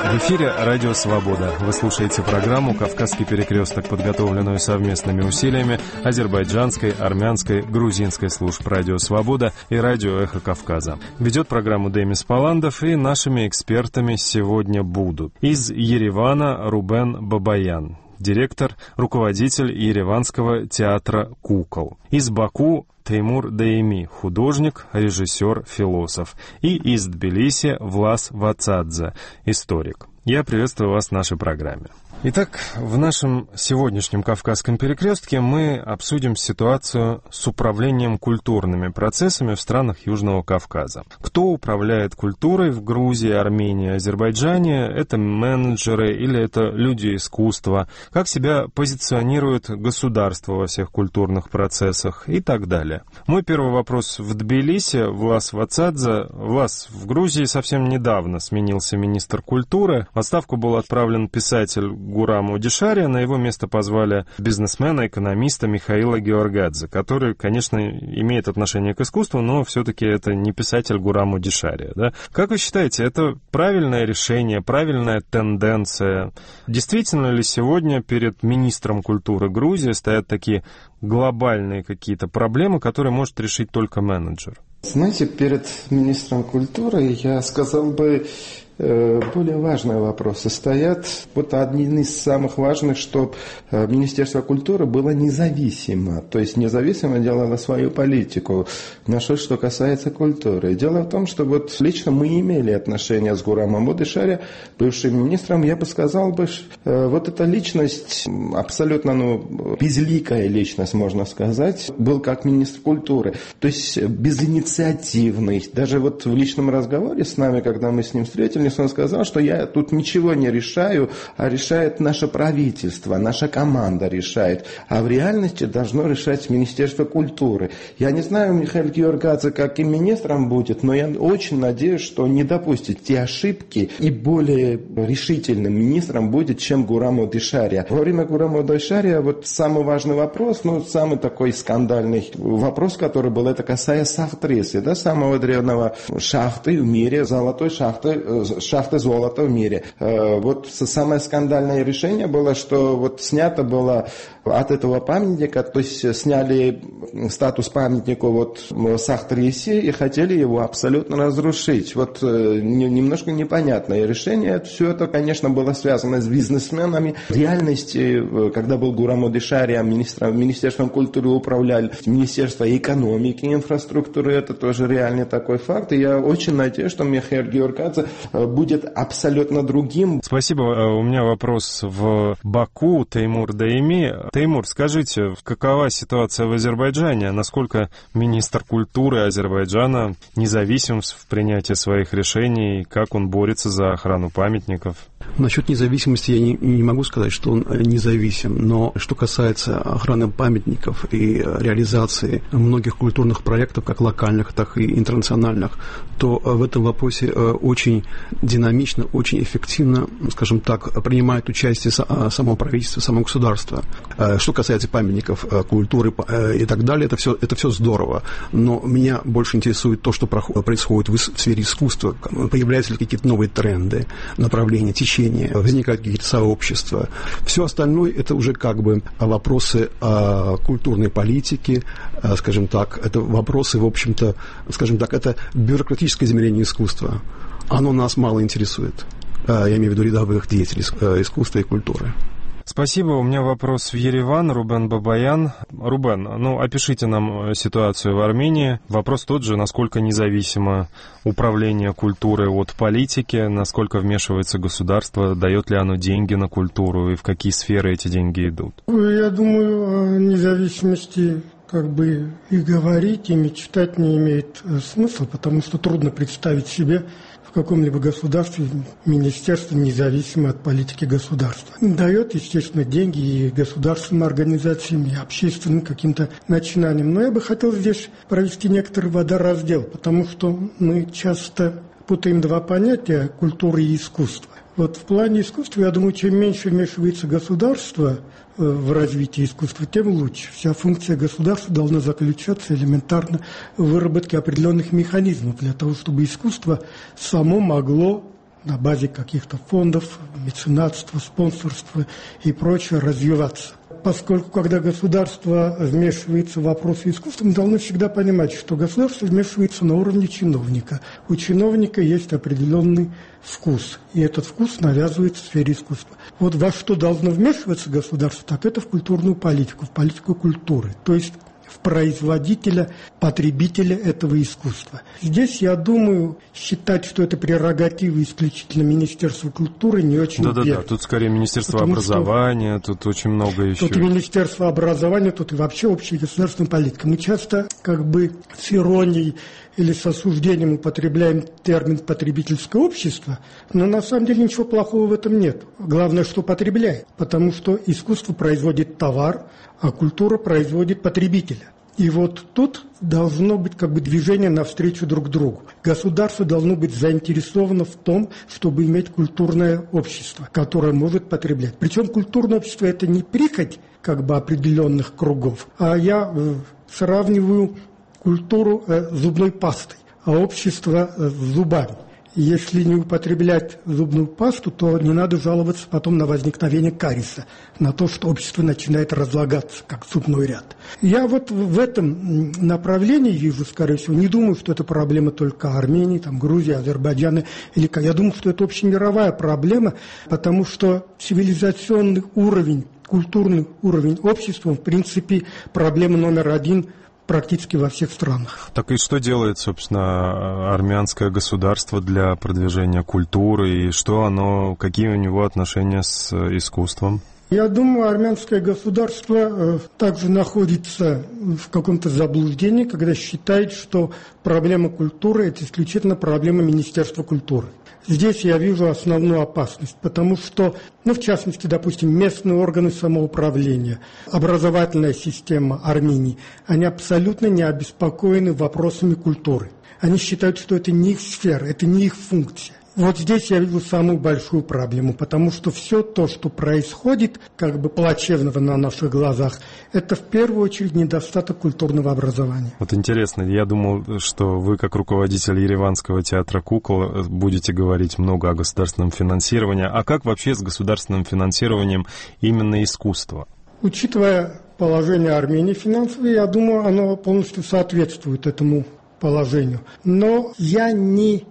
В эфире «Радио Свобода». Вы слушаете программу «Кавказский перекресток», подготовленную совместными усилиями азербайджанской, армянской, грузинской служб «Радио Свобода» и «Радио Эхо Кавказа». Ведет программу Демис Паландов, и нашими экспертами сегодня будут: из Еревана Рубен Бабаян, директор, руководитель Ереванского театра кукол; из Баку Теймур Даими, художник, режиссер, философ; и из Тбилиси Влас Вацадзе, историк. Я приветствую вас в нашей программе. Итак, в нашем сегодняшнем «Кавказском перекрестке» мы обсудим ситуацию с управлением культурными процессами в странах Южного Кавказа. Кто управляет культурой в Грузии, Армении, Азербайджане? Это менеджеры или это люди искусства? Как себя позиционирует государство во всех культурных процессах и так далее? Мой первый вопрос в Тбилиси. Влас Вацадзе. Влас, в Грузии совсем недавно сменился министр культуры. В отставку был отправлен писатель Гурам Одишария, на его место позвали бизнесмена, экономиста Михаила Георгадзе, который, конечно, имеет отношение к искусству, но все-таки это не писатель Гурам Одишария, да? Как вы считаете, это правильное решение, правильная тенденция? Действительно ли сегодня перед министром культуры Грузии стоят такие глобальные какие-то проблемы, которые может решить только менеджер? Знаете, перед министром культуры, я сказал бы, более важные вопросы стоят. Вот один из самых важных, чтобы Министерство культуры было независимо. То есть независимо делало свою политику. На что касается культуры. Дело в том, что вот лично мы имели отношения с Гурамом Одишария, бывшим министром. Я бы сказал, вот эта личность абсолютно безликая личность, можно сказать, был как министр культуры. То есть безинициативный. Даже вот в личном разговоре с нами, когда мы с ним встретились, он сказал, что я тут ничего не решаю, а решает наше правительство, наша команда решает. А в реальности должно решать Министерство культуры. Я не знаю, Михаил Георгадзе каким министром будет, но я очень надеюсь, что не допустит те ошибки и более решительным министром будет, чем Гурам Одишария. Во время Гурама Одишария вот самый важный вопрос, самый такой скандальный вопрос, который был, это касаясь шахтрисы, да, самого древнего шахты в мире, золотой шахты золота в мире. Вот самое скандальное решение было, что вот снято было от этого памятника, то есть сняли статус памятника вот Сахтриси и хотели его абсолютно разрушить. Вот немножко непонятное решение. Все это, конечно, было связано с бизнесменами. В реальности, когда был Гурам Одишария, Министерством культуры управляли Министерство экономики и инфраструктуры, это тоже реальный такой факт. И я очень надеюсь, что Михаил Георгадзе будет абсолютно другим. Спасибо. У меня вопрос в Баку. Теймур Даими. Теймур, скажите, какова ситуация в Азербайджане? Насколько министр культуры Азербайджана независим в принятии своих решений? Как он борется за охрану памятников? Насчет независимости я не могу сказать, что он независим, но что касается охраны памятников и реализации многих культурных проектов, как локальных, так и интернациональных, то в этом вопросе очень динамично, очень эффективно, скажем так, принимает участие само правительство, само государство. Что касается памятников культуры и так далее, это все здорово, но меня больше интересует то, что происходит в сфере искусства. Появляются ли какие-то новые тренды, направления, течения, возникают какие-то сообщества. Все остальное это уже как бы вопросы культурной политики, скажем так, это вопросы, в общем-то, скажем так, это бюрократическое измерение искусства. Оно нас мало интересует. Я имею в виду рядовых деятелей искусства и культуры. Спасибо. У меня вопрос в Ереван. Рубен Бабаян. Рубен, опишите нам ситуацию в Армении. Вопрос тот же, насколько независимо управление культурой от политики, насколько вмешивается государство, дает ли оно деньги на культуру и в какие сферы эти деньги идут? Я думаю, о независимости и говорить, и мечтать не имеет смысла, потому что трудно представить себе в каком-либо государстве министерство независимо от политики государства. Дает, естественно, деньги и государственным организациям, и общественным каким-то начинаниям. Но я бы хотел здесь провести некоторый водораздел, потому что мы часто путаем два понятия – культура и искусство. Вот в плане искусства, я думаю, чем меньше вмешивается государство в развитие искусства, тем лучше. Вся функция государства должна заключаться элементарно в выработке определенных механизмов для того, чтобы искусство само могло на базе каких-то фондов, меценатства, спонсорства и прочее развиваться. Поскольку, когда государство вмешивается в вопросы искусства, мы должны всегда понимать, что государство вмешивается на уровне чиновника. У чиновника есть определенный вкус, и этот вкус навязывается в сфере искусства. Вот во что должно вмешиваться государство, так это в культурную политику, в политику культуры. То есть в производителя, потребителя этого искусства. Здесь, я думаю, считать, что это прерогатива исключительно Министерства культуры, не очень верно. Да-да-да, тут скорее Министерство образования, тут очень много еще. Тут и Министерство образования, тут и вообще общая государственная политика. Мы часто как бы с иронией или с осуждением употребляем термин «потребительское общество», но на самом деле ничего плохого в этом нет. Главное, что потребляет, потому что искусство производит товар, а культура производит потребителя. И вот тут должно быть как бы движение навстречу друг другу. Государство должно быть заинтересовано в том, чтобы иметь культурное общество, которое может потреблять. Причем культурное общество – это не прихоть как бы определенных кругов, а я сравниваю культуру с зубной пастой, а общество с зубами. Если не употреблять зубную пасту, то не надо жаловаться потом на возникновение кариеса, на то, что общество начинает разлагаться, как зубной ряд. Я вот в этом направлении вижу, скорее всего, не думаю, что это проблема только Армении, там, Грузии, Азербайджана. Я думаю, что это общемировая проблема, потому что цивилизационный уровень, культурный уровень общества, в принципе, проблема номер один практически во всех странах. Так и что делает, собственно, армянское государство для продвижения культуры, и что оно, какие у него отношения с искусством? Я думаю, армянское государство также находится в каком-то заблуждении, когда считает, что проблема культуры – это исключительно проблема Министерства культуры. Здесь я вижу основную опасность, потому что, в частности, допустим, местные органы самоуправления, образовательная система Армении, они абсолютно не обеспокоены вопросами культуры. Они считают, что это не их сфера, это не их функция. Вот здесь я вижу самую большую проблему, потому что все то, что происходит, как бы плачевного на наших глазах, это в первую очередь недостаток культурного образования. Вот интересно, я думал, что вы, как руководитель Ереванского театра кукол, будете говорить много о государственном финансировании. А как вообще с государственным финансированием именно искусства? Учитывая положение Армении финансовое, я думаю, оно полностью соответствует этому положению. Но я не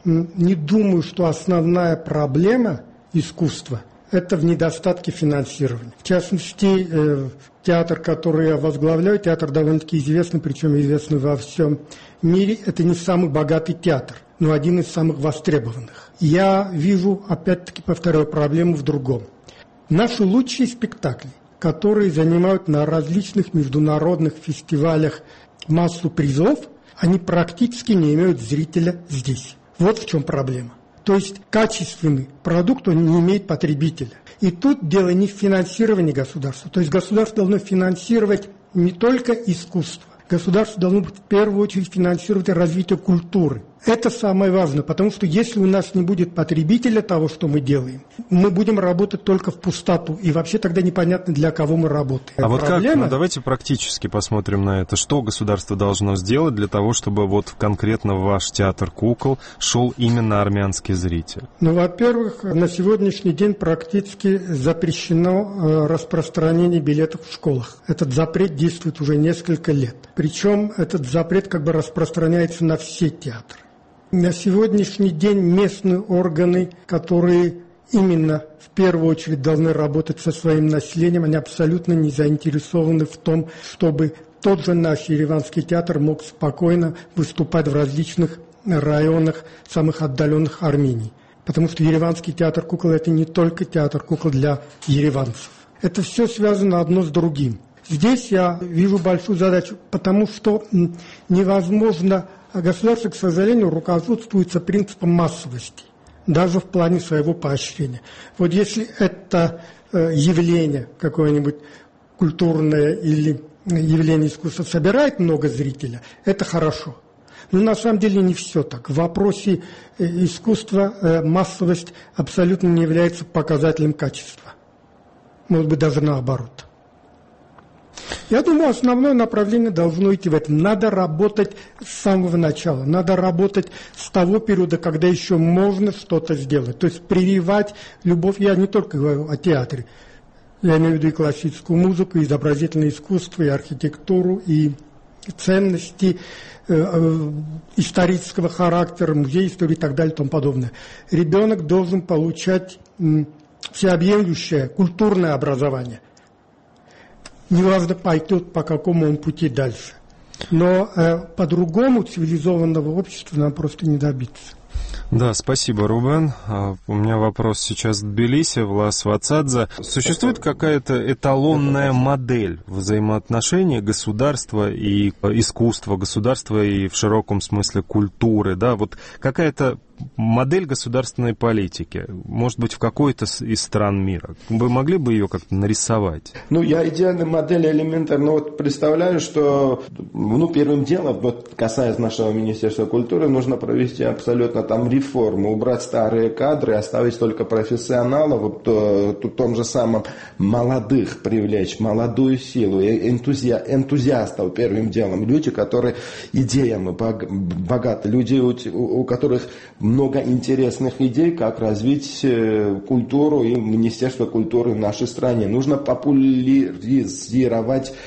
думаю, что основная проблема искусства – это в недостатке финансирования. В частности, театр, который я возглавляю, театр довольно-таки известный, причем известный во всем мире, это не самый богатый театр, но один из самых востребованных. Я вижу, опять-таки повторяю, проблему в другом. Наши лучшие спектакли, которые занимают на различных международных фестивалях массу призов, они практически не имеют зрителя здесь. Вот в чем проблема. То есть качественный продукт, он не имеет потребителя. И тут дело не в финансировании государства. То есть государство должно финансировать не только искусство. Государство должно в первую очередь финансировать развитие культуры. Это самое важное, потому что если у нас не будет потребителя того, что мы делаем, мы будем работать только в пустоту, и вообще тогда непонятно, для кого мы работаем. А вот проблема... как? Давайте практически посмотрим на это. Что государство должно сделать для того, чтобы вот конкретно в ваш театр кукол шел именно армянский зритель? Во-первых, на сегодняшний день практически запрещено распространение билетов в школах. Этот запрет действует уже несколько лет. Причем этот запрет как бы распространяется на все театры. На сегодняшний день местные органы, которые именно в первую очередь должны работать со своим населением, они абсолютно не заинтересованы в том, чтобы тот же наш Ереванский театр мог спокойно выступать в различных районах, самых отдаленных Армении. Потому что Ереванский театр кукол – это не только театр кукол для ереванцев. Это все связано одно с другим. Здесь я вижу большую задачу, потому что невозможно... Государство, к сожалению, руководствуется принципом массовости, даже в плане своего поощрения. Вот если это явление какое-нибудь культурное или явление искусства собирает много зрителей, это хорошо. Но на самом деле не все так. В вопросе искусства массовость абсолютно не является показателем качества. Может быть, даже наоборот. Я думаю, основное направление должно идти в этом. Надо работать с самого начала. Надо работать с того периода, когда еще можно что-то сделать. То есть прививать любовь. Я не только говорю о театре. Я имею в виду и классическую музыку, и изобразительное искусство, и архитектуру, и ценности исторического характера, музей истории и так далее и тому подобное. Ребенок должен получать всеобъемлющее культурное образование. Неважно, пойдет по какому он пути дальше. Но по-другому цивилизованного общества нам просто не добиться. Да, спасибо, Рубен. У меня вопрос сейчас в Тбилиси, Влас Вацадзе. Существует какая-то эталонная модель взаимоотношений государства и искусства, государства и в широком смысле культуры, да, вот какая-то модель государственной политики, может быть, в какой-то из стран мира. Вы могли бы ее как-то нарисовать? Я идеальную модель элементарно представляю, что первым делом, касаясь нашего Министерства культуры, нужно провести абсолютно там реформу, убрать старые кадры, оставить только профессионалов, в том же самом молодых привлечь, молодую силу, энтузиастов первым делом, люди, которые идеями богаты, люди, у которых много интересных идей, как развить культуру и Министерство культуры в нашей стране. Нужно популяризировать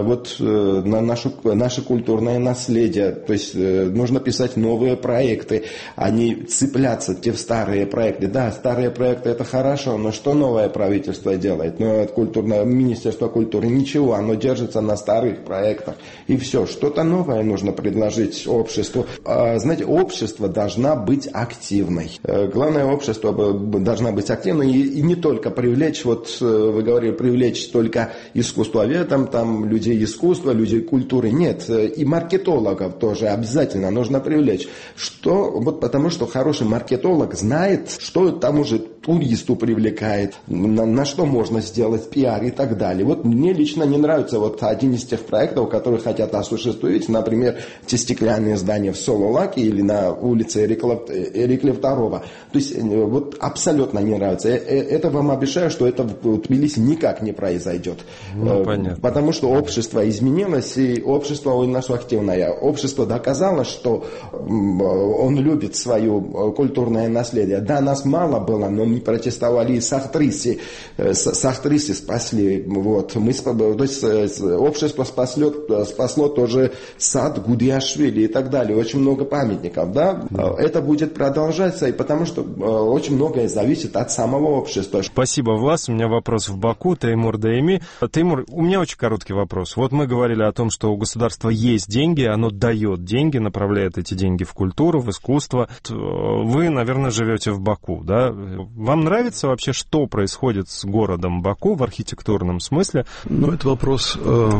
наше культурное наследие. То есть нужно писать новые проекты, а не цепляться в старые проекты. Да, старые проекты это хорошо, но что новое правительство делает? Министерство культуры ничего, оно держится на старых проектах. И все, что-то новое нужно предложить обществу. Знаете, общество должна быть активной. Главное, общество должна быть активной и не только привлечь, вы говорили, привлечь только искусствоведам, там людей искусства, людей культуры. Нет, и маркетологов тоже обязательно нужно привлечь. Потому что хороший маркетолог знает, что там уже туристу привлекает, на что можно сделать пиар и так далее. Мне лично не нравится один из тех проектов, которые хотят осуществить, например, те стеклянные здания в Сололаке или на улице Эрикля II. То есть абсолютно не нравится. Это вам обещаю, что это в Тбилиси никак не произойдет. Понятно. Потому что общество изменилось, и общество у нас активное. Общество доказало, что он любит свое культурное наследие. Да, нас мало было, но мы протестовали, и Сахтриси спасли. То есть общество спасло тоже сад Гудиашвили и так далее. Очень много памятников. Да? Это будет продолжаться, и потому что очень многое зависит от самого общества. Спасибо, Влас. У меня вопрос в Баку. Теймур Даими. Теймур, у меня очень короткий вопрос. Мы говорили о том, что у государства есть деньги, оно дает деньги, направляет эти деньги в культуру, в искусство. Вы, наверное, живете в Баку, да? Вам нравится вообще, что происходит с городом Баку в архитектурном смысле? Это вопрос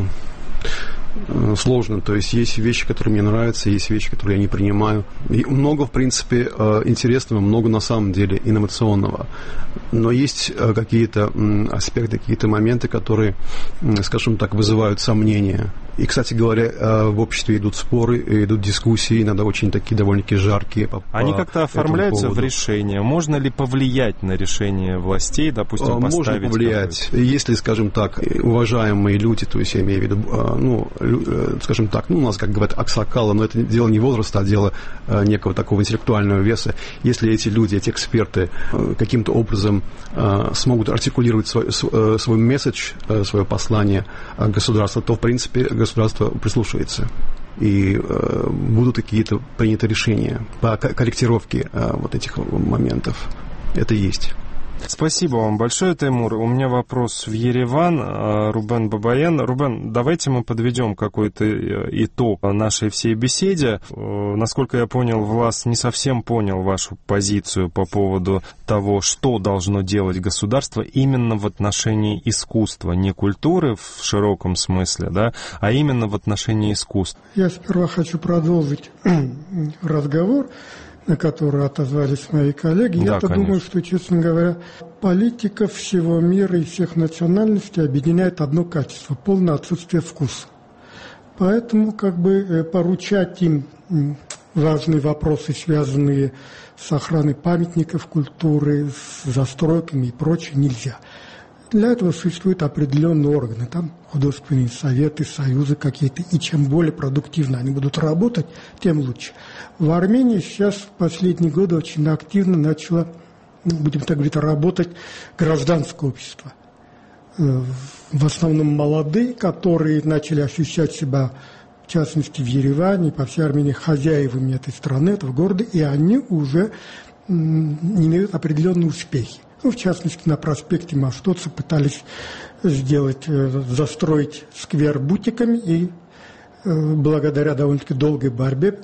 сложно. То есть есть вещи, которые мне нравятся, есть вещи, которые я не принимаю. И много, в принципе, интересного, много на самом деле инновационного. Но есть какие-то аспекты, какие-то моменты, которые, скажем так, вызывают сомнения. И, кстати говоря, в обществе идут споры, идут дискуссии, иногда очень такие довольно-таки жаркие. Они как-то оформляются в решение? Можно ли повлиять на решение властей, допустим, поставить? Можно повлиять. Если, скажем так, уважаемые люди, то есть я имею в виду, скажем так, у нас, как говорят, аксакалы, но это дело не возраста, а дело некого такого интеллектуального веса. Если эти люди, эти эксперты каким-то образом смогут артикулировать свой месседж, свое послание государства, то, в принципе, государство прислушается. И будут какие-то приняты решения по корректировке этих моментов. Это есть. Спасибо вам большое, Теймур. У меня вопрос в Ереван. Рубен Бабаян. Рубен, давайте мы подведем какой-то итог нашей всей беседе. Насколько я понял, Влас не совсем понял вашу позицию по поводу того, что должно делать государство именно в отношении искусства, не культуры в широком смысле, да, а именно в отношении искусства. Я сперва хочу продолжить разговор, на которые отозвались мои коллеги. Да, Я-то думаю, что, честно говоря, политиков всего мира и всех национальностей объединяет одно качество – полное отсутствие вкуса. Поэтому поручать им важные вопросы, связанные с охраной памятников культуры, с застройками и прочее, нельзя. Для этого существуют определенные органы, там художественные советы, союзы какие-то, и чем более продуктивно они будут работать, тем лучше. В Армении сейчас в последние годы очень активно начало, будем так говорить, работать гражданское общество. В основном молодые, которые начали ощущать себя, в частности в Ереване, по всей Армении, хозяевами этой страны, этого города, и они уже имеют определенные успехи. Ну, в частности, на проспекте Маштоца пытались застроить сквер бутиками, и благодаря довольно-таки долгой борьбе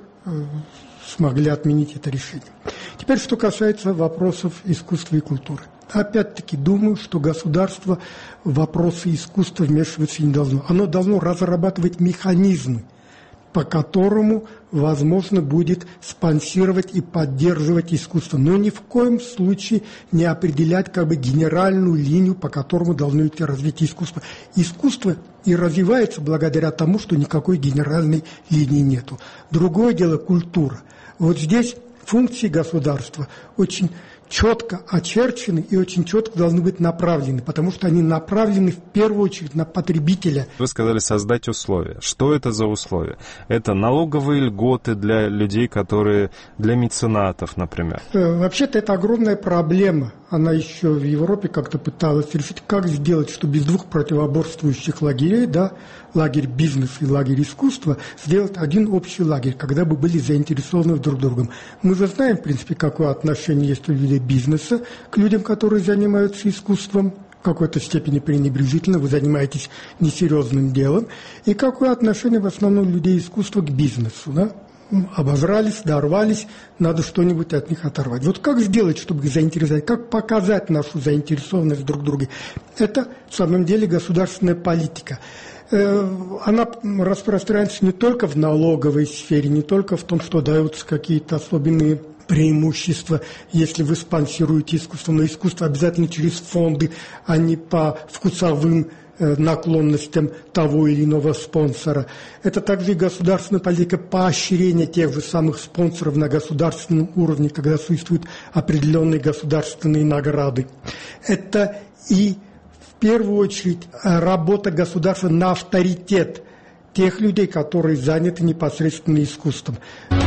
смогли отменить это решение. Теперь, что касается вопросов искусства и культуры. Опять-таки, думаю, что государство в вопросы искусства вмешиваться не должно. Оно должно разрабатывать механизмы, по которому возможно будет спонсировать и поддерживать искусство, но ни в коем случае не определять генеральную линию, по которому должно идти развитие искусства. Искусство и развивается благодаря тому, что никакой генеральной линии нету. Другое дело – культура. Вот здесь функции государства очень четко очерчены и очень четко должны быть направлены, потому что они направлены в первую очередь на потребителя. Вы сказали создать условия. Что это за условия? Это налоговые льготы для людей, для меценатов, например. Вообще-то это огромная проблема. Она еще в Европе как-то пыталась решить, как сделать, чтобы из двух противоборствующих лагерей, лагерь бизнеса и лагерь искусства, сделать один общий лагерь, когда бы были заинтересованы друг другом. Мы же знаем, в принципе, какое отношение есть у людей бизнеса к людям, которые занимаются искусством, в какой-то степени пренебрежительно, вы занимаетесь несерьезным делом, и какое отношение в основном людей искусства к бизнесу, обожрались, дорвались, надо что-нибудь от них оторвать. Вот как сделать, чтобы их заинтересовать, как показать нашу заинтересованность друг в друге? Это, в самом деле, государственная политика. Она распространяется не только в налоговой сфере, не только в том, что даются какие-то особенные преимущества, если вы спонсируете искусство, но искусство обязательно через фонды, а не по вкусовым наклонностям того или иного спонсора. Это также и государственная политика поощрения тех же самых спонсоров на государственном уровне, когда существуют определенные государственные награды. Это и в первую очередь работа государства на авторитет тех людей, которые заняты непосредственно искусством.